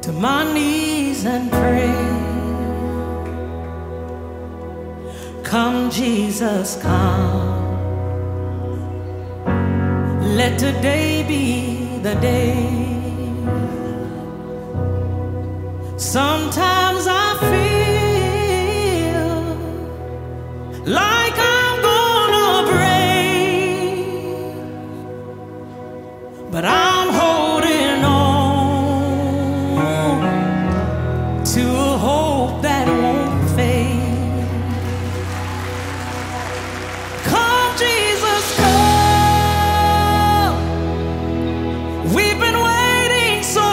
to my knees and pray. Come, Jesus, come. Let today be the day. Sometimes I feel like I'm gonna break, but I'm holding on to a hope that won't fade. Come, Jesus, come. We've been waiting so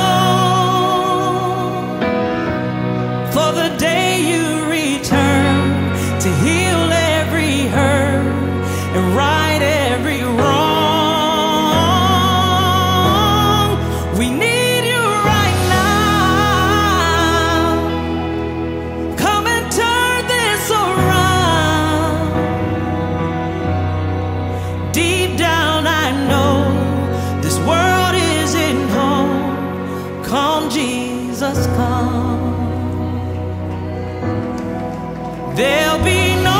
long for the day you return to heal every hurt and right every wrong. We need you right now. Come and turn this around. Deep down I know this world isn't home. Come, Jesus, come. There'll be no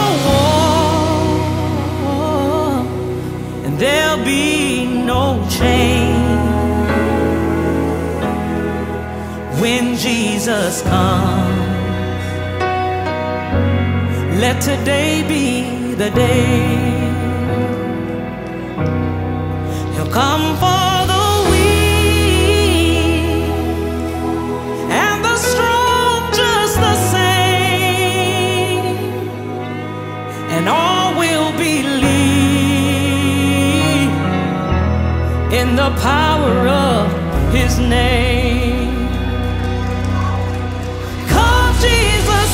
war, and there'll be no change when Jesus comes. Let today be the day. He'll come for the weak and the strong just the same, and all will believe in the power of His name. Come, Jesus,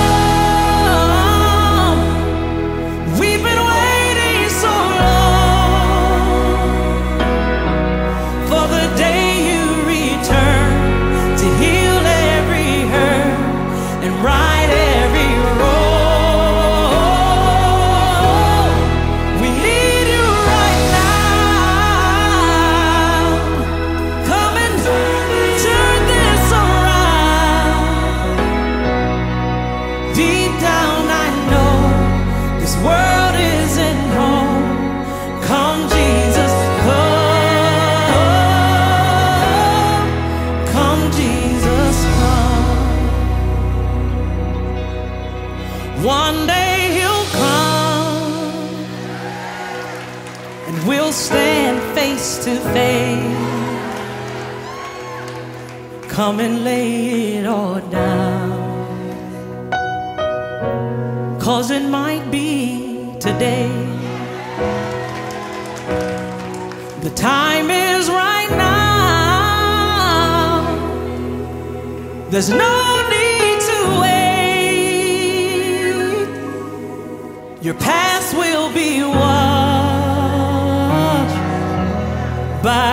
come. We've been waiting so long for the day you return to heal every hurt and right every wrong. We need you right now. Come and turn this around. Deep down I know this world isn't home. Come, Jesus, come. Come, Jesus, come. One day He'll come and we'll stand face to face. Come and lay it all down, 'cause it might be today. The time is right now. There's no need to wait. Your past will be washed by